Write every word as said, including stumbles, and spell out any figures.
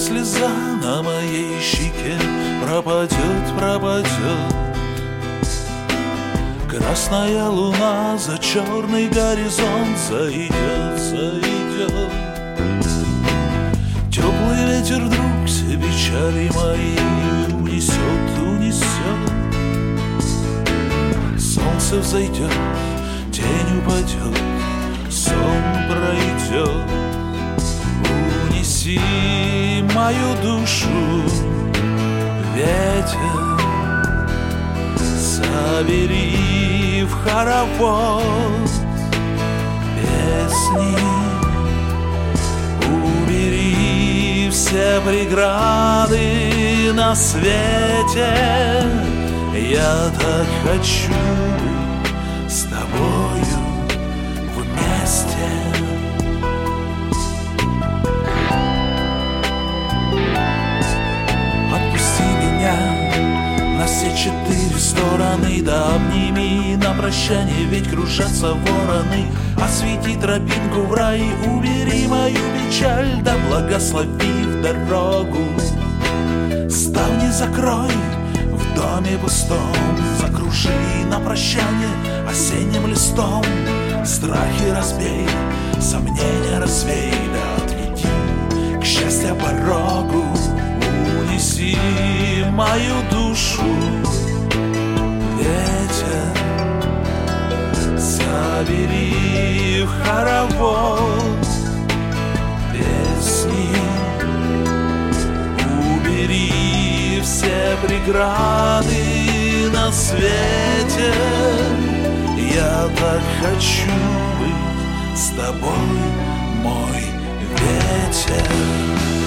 слеза на моей щеке пропадет, пропадет. Красная луна за черный горизонт зайдет, зайдет. Теплый ветер вдруг все печали мои унесет, унесет. Солнце взойдет, тень упадет, сон пройдет. Унеси мою душу, ветер, собери в хоровод песни, убери все преграды на свете. Я так хочу быть с тобою вместе. Отпусти меня на все четыре стороны, да обними на прощание, ведь кружатся вороны. Освети тропинку в рай, убери мою печаль, да благослови в дорогу. Ставни закрой в доме пустом, закружи на прощание осенним листом. Страхи разбей, сомнения развей, да отведи к счастью порогу. Унеси мою душу, ветер, собери в хоровод песни, убери все преграды на свете. Я так хочу быть с тобой, мой ветер.